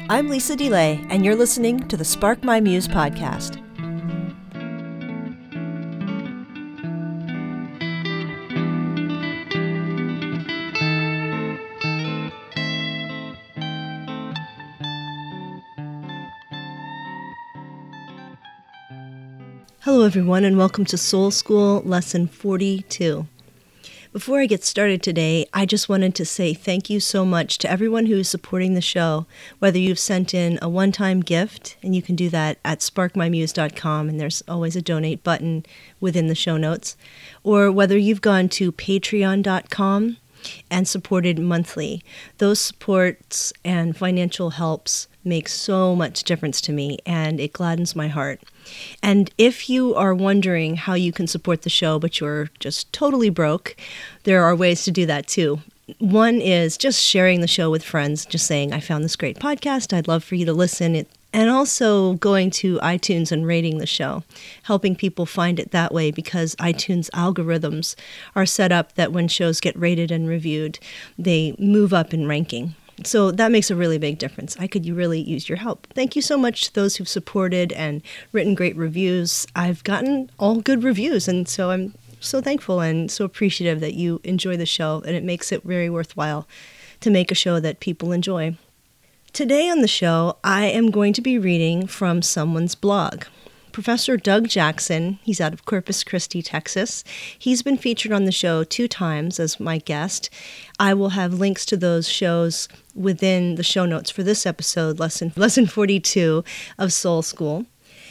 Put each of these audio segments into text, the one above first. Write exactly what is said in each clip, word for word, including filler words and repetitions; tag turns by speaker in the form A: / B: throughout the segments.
A: I'm Lisa DeLay, and you're listening to the Spark My Muse podcast. Hello everyone, and welcome to Soul School Lesson forty-two. Before I get started today, I just wanted to say thank you so much to everyone who is supporting the show, whether you've sent in a one-time gift, and you can do that at spark my muse dot com, and there's always a donate button within the show notes, or whether you've gone to patreon dot com and supported monthly. Those supports and financial helps make so much difference to me, and it gladdens my heart. And if you are wondering how you can support the show, but you're just totally broke, there are ways to do that too. One is just sharing the show with friends, just saying, I found this great podcast, I'd love for you to listen. It, and also going to iTunes and rating the show, helping people find it that way, because iTunes algorithms are set up that when shows get rated and reviewed, they move up in ranking. So that makes a really big difference. I could really use your help. Thank you so much to those who've supported and written great reviews. I've gotten all good reviews, and so I'm so thankful and so appreciative that you enjoy the show, and it makes it very worthwhile to make a show that people enjoy. Today on the show, I am going to be reading from someone's blog. Professor Doug Jackson, he's out of Corpus Christi, Texas. He's been featured on the show two times as my guest. I will have links to those shows within the show notes for this episode, lesson, lesson forty-two of Soul School.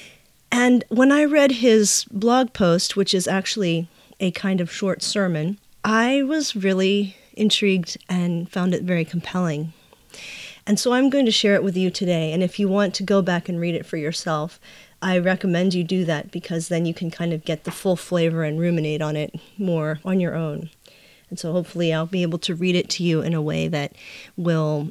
A: And when I read his blog post, which is actually a kind of short sermon, I was really intrigued and found it very compelling. And so I'm going to share it with you today. And if you want to go back and read it for yourself, I recommend you do that, because then you can kind of get the full flavor and ruminate on it more on your own. And so hopefully I'll be able to read it to you in a way that will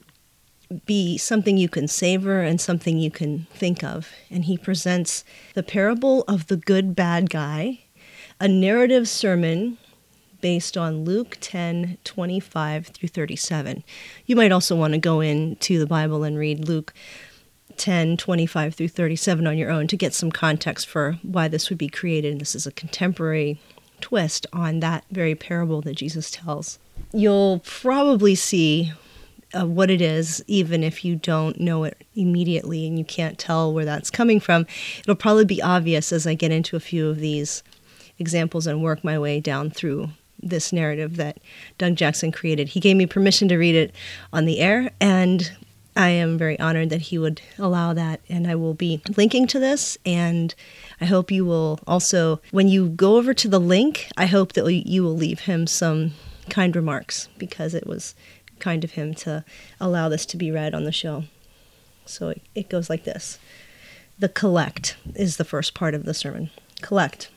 A: be something you can savor and something you can think of. And he presents the parable of the good bad guy, a narrative sermon based on Luke ten, twenty-five through thirty-seven. You might also want to go into the Bible and read Luke ten, twenty-five through thirty-seven on your own to get some context for why this would be created. And this is a contemporary twist on that very parable that Jesus tells. You'll probably see uh, what it is, even if you don't know it immediately and you can't tell where that's coming from. It'll probably be obvious as I get into a few of these examples and work my way down through this narrative that Doug Jackson created. He gave me permission to read it on the air, and I am very honored that he would allow that, and I will be linking to this, and I hope you will also, when you go over to the link, I hope that you will leave him some kind remarks, because it was kind of him to allow this to be read on the show. So it, it goes like this. The collect is the first part of the sermon. Collect.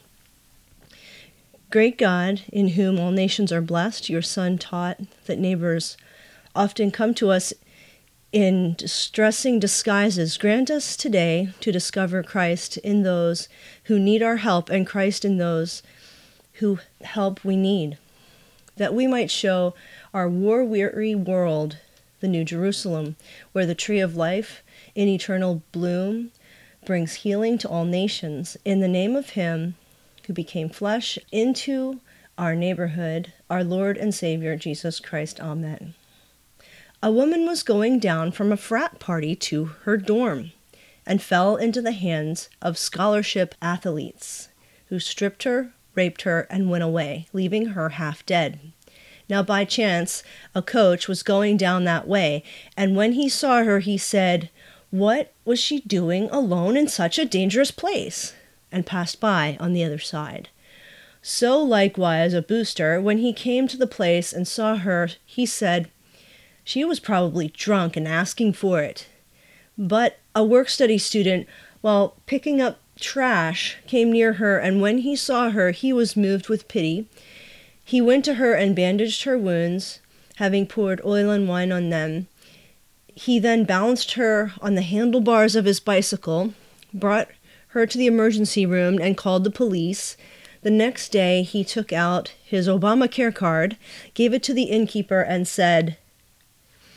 A: Great God, in whom all nations are blessed, your Son taught that neighbors often come to us in distressing disguises. Grant us today to discover Christ in those who need our help, and Christ in those who help we need, that we might show our war-weary world the New Jerusalem, where the tree of life in eternal bloom brings healing to all nations. In the name of Him who became flesh into our neighborhood, our Lord and Savior, Jesus Christ. Amen. A woman was going down from a frat party to her dorm and fell into the hands of scholarship athletes who stripped her, raped her, and went away, leaving her half dead. Now, by chance, a coach was going down that way, and when he saw her, he said, "What was she doing alone in such a dangerous place?" and passed by on the other side. So likewise a booster, when he came to the place and saw her, he said, "She was probably drunk and asking for it." But a work-study student, while picking up trash, came near her, and when he saw her, he was moved with pity. He went to her and bandaged her wounds, having poured oil and wine on them. He then balanced her on the handlebars of his bicycle, brought her to the emergency room, and called the police. The next day, he took out his Obamacare card, gave it to the innkeeper, and said,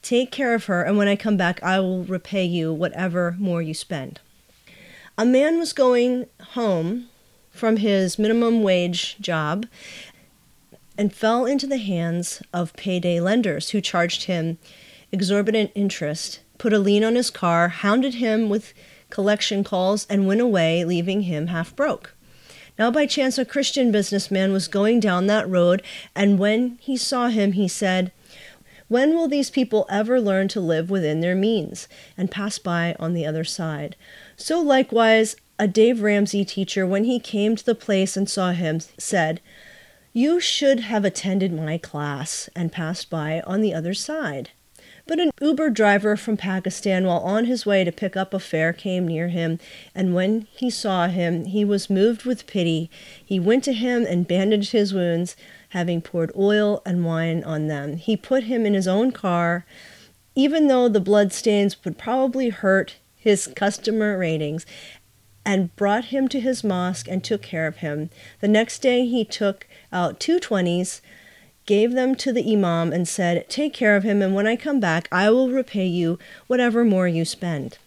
A: Take care of her, and when I come back, I will repay you whatever more you spend. A man was going home from his minimum wage job and fell into the hands of payday lenders who charged him exorbitant interest, put a lien on his car, hounded him with collection calls, and went away, leaving him half broke. Now by chance a Christian businessman was going down that road, and when he saw him, he said, "When will these people ever learn to live within their means?" and passed by on the other side. So likewise, a Dave Ramsey teacher, when he came to the place and saw him, said, "You should have attended my class," and passed by on the other side. But an Uber driver from Pakistan, while on his way to pick up a fare, came near him, and when he saw him, he was moved with pity. He went to him and bandaged his wounds, having poured oil and wine on them. He put him in his own car, even though the blood stains would probably hurt his customer ratings, and brought him to his mosque and took care of him. The next day he took out two twenties, gave them to the imam, and said, "Take care of him, and when I come back, I will repay you whatever more you spend."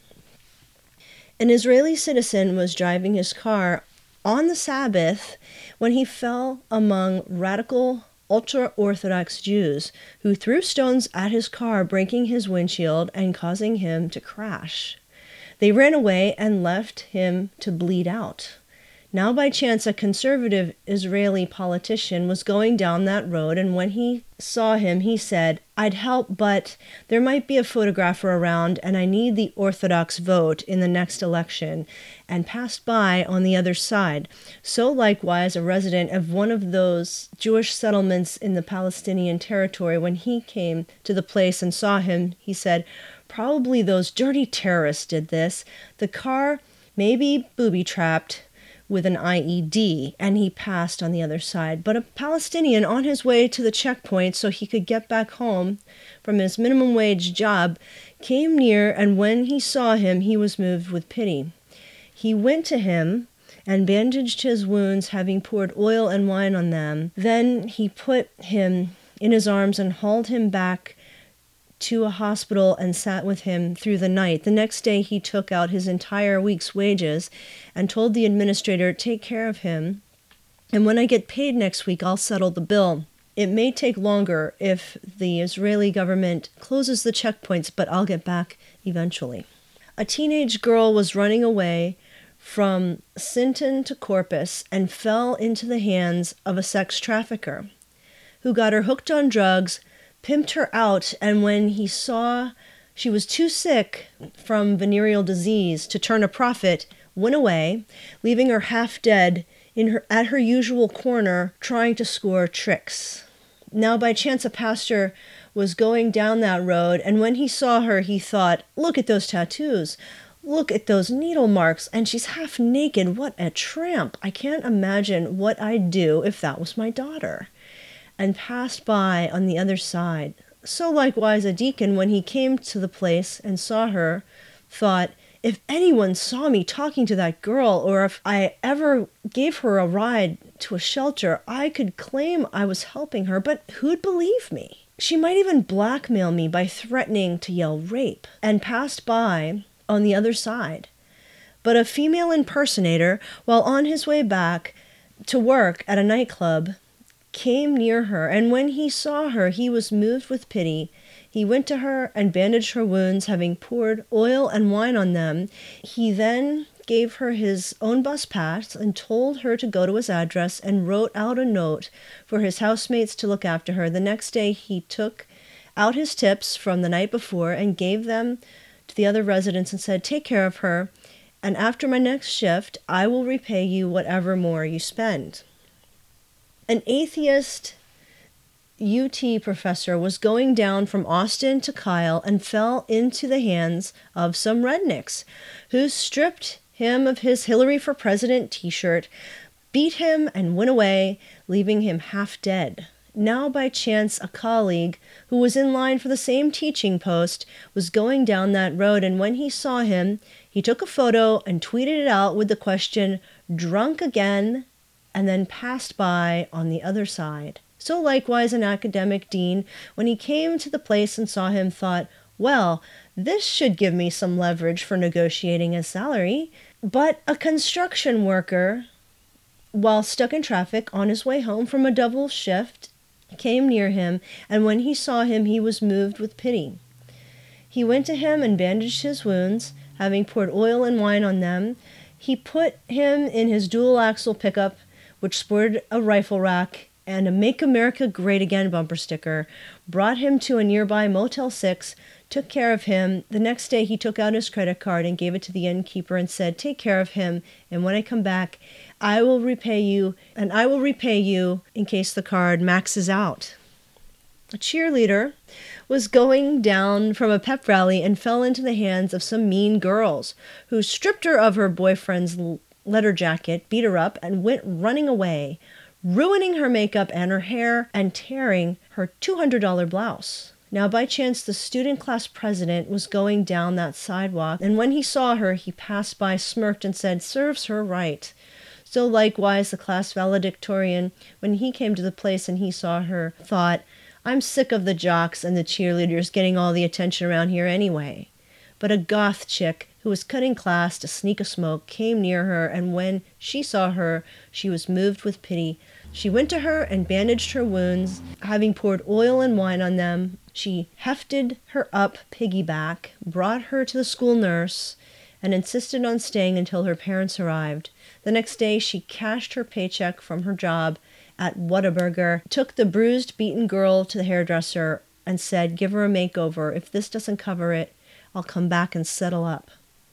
A: An Israeli citizen was driving his car on the Sabbath when he fell among radical ultra-Orthodox Jews who threw stones at his car, breaking his windshield and causing him to crash. They ran away and left him to bleed out. Now by chance a conservative Israeli politician was going down that road, and when he saw him, he said, "I'd help, but there might be a photographer around, and I need the Orthodox vote in the next election," and passed by on the other side. So likewise a resident of one of those Jewish settlements in the Palestinian territory, when he came to the place and saw him, he said, "Probably those dirty terrorists did this. The car may be booby-trapped with an I E D, and he passed on the other side." But a Palestinian on his way to the checkpoint so he could get back home from his minimum wage job came near, and when he saw him, he was moved with pity. He went to him and bandaged his wounds, having poured oil and wine on them. Then he put him in his arms and hauled him back to a hospital and sat with him through the night. The next day he took out his entire week's wages and told the administrator, "Take care of him, and when I get paid next week, I'll settle the bill. It may take longer if the Israeli government closes the checkpoints, but I'll get back eventually." A teenage girl was running away from Sinton to Corpus and fell into the hands of a sex trafficker who got her hooked on drugs, pimped her out, and when he saw she was too sick from venereal disease to turn a profit, went away, leaving her half dead in her at her usual corner trying to score tricks. Now by chance a pastor was going down that road, and when he saw her, he thought, "Look at those tattoos. Look at those needle marks, and she's half naked. What a tramp. I can't imagine what I'd do if that was my daughter," and passed by on the other side. So likewise a deacon, when he came to the place and saw her, thought, "If anyone saw me talking to that girl, or if I ever gave her a ride to a shelter, I could claim I was helping her, but who'd believe me? She might even blackmail me by threatening to yell rape," and passed by on the other side. But a female impersonator, while on his way back to work at a nightclub, came near her, and when he saw her, he was moved with pity. He went to her and bandaged her wounds, having poured oil and wine on them. He then gave her his own bus pass and told her to go to his address, and wrote out a note for his housemates to look after her. The next day he took out his tips from the night before and gave them to the other residents and said, "Take care of her, and after my next shift, I will repay you whatever more you spend." An atheist U T professor was going down from Austin to Kyle and fell into the hands of some rednecks who stripped him of his Hillary for President t-shirt, beat him, and went away, leaving him half dead. Now by chance a colleague who was in line for the same teaching post was going down that road, and when he saw him, he took a photo and tweeted it out with the question, "Drunk again?" and then passed by on the other side. So likewise an academic dean, when he came to the place and saw him, thought, well, this should give me some leverage for negotiating a salary. But a construction worker, while stuck in traffic on his way home from a double shift, came near him, and when he saw him, he was moved with pity. He went to him and bandaged his wounds, having poured oil and wine on them. He put him in his dual-axle pickup, which sported a rifle rack and a Make America Great Again bumper sticker, brought him to a nearby Motel six, took care of him. The next day he took out his credit card and gave it to the innkeeper and said, take care of him, and when I come back, I will repay you, and I will repay you in case the card maxes out. A cheerleader was going down from a pep rally and fell into the hands of some mean girls, who stripped her of her boyfriend's leather jacket, beat her up, and went running away, ruining her makeup and her hair and tearing her two hundred dollars blouse. Now, by chance, the student class president was going down that sidewalk, and when he saw her, he passed by, smirked, and said, serves her right. So likewise, the class valedictorian, when he came to the place and he saw her, thought, I'm sick of the jocks and the cheerleaders getting all the attention around here anyway. But a goth chick who was cutting class to sneak a smoke came near her, and when she saw her, she was moved with pity. She went to her and bandaged her wounds, having poured oil and wine on them. She hefted her up piggyback, brought her to the school nurse, and insisted on staying until her parents arrived. The next day, she cashed her paycheck from her job at Whataburger, took the bruised, beaten girl to the hairdresser, and said, give her a makeover. If this doesn't cover it, I'll come back and settle up.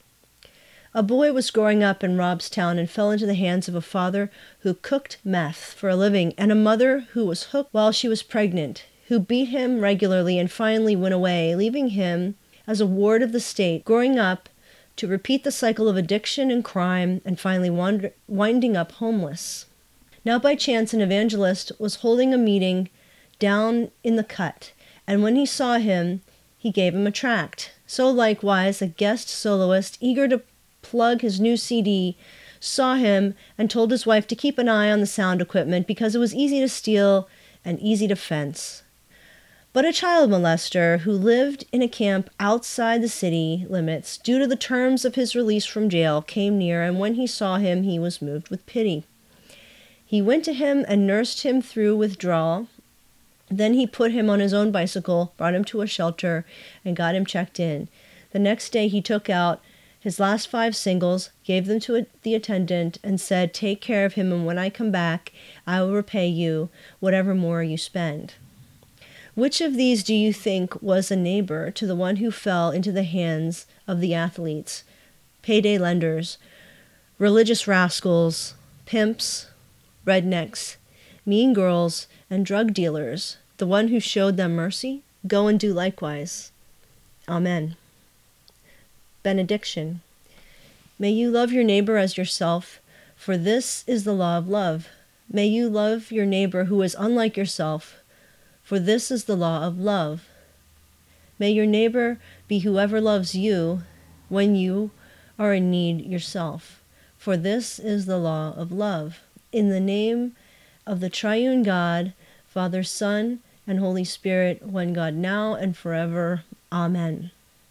A: A boy was growing up in Robstown and fell into the hands of a father who cooked meth for a living and a mother who was hooked while she was pregnant, who beat him regularly and finally went away, leaving him as a ward of the state, growing up to repeat the cycle of addiction and crime, and finally wander- winding up homeless. Now by chance an evangelist was holding a meeting down in the cut, and when he saw him, he gave him a tract. So likewise a guest soloist, eager to plug his new C D, saw him and told his wife to keep an eye on the sound equipment because it was easy to steal and easy to fence. But a child molester who lived in a camp outside the city limits due to the terms of his release from jail came near, and when he saw him, he was moved with pity. He went to him and nursed him through withdrawal. Then he put him on his own bicycle, brought him to a shelter, and got him checked in. The next day he took out his last five singles, gave them to the attendant, and said, take care of him, and when I come back, I will repay you whatever more you spend. Which of these do you think was a neighbor to the one who fell into the hands of the athletes, payday lenders, religious rascals, pimps, rednecks, mean girls, and drug dealers, the one who showed them mercy? Go and do likewise. Amen. Benediction. May you love your neighbor as yourself, for this is the law of love. May you love your neighbor who is unlike yourself, for this is the law of love. May your neighbor be whoever loves you when you are in need yourself, for this is the law of love. In the name of the triune God, Father, Son, and Holy Spirit, one God, now and forever. Amen.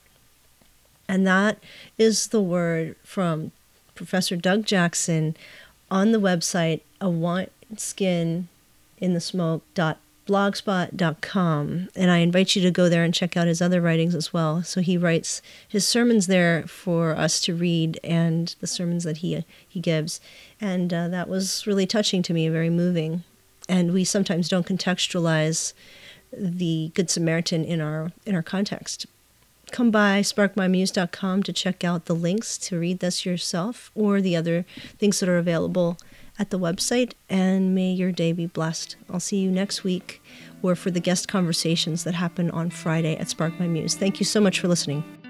A: And that is the word from Professor Doug Jackson on the website a wineskin in the smoke dot blogspot dot com, and I invite you to go there and check out his other writings as well. So he writes his sermons there for us to read, and the sermons that he he gives, and uh, that was really touching to me, very moving. And we sometimes don't contextualize the Good Samaritan in our in our context. Come by spark my muse dot com to check out the links to read this yourself or the other things that are available at the website, and may your day be blessed. I'll see you next week or for the guest conversations that happen on Friday at Spark My Muse. Thank you so much for listening.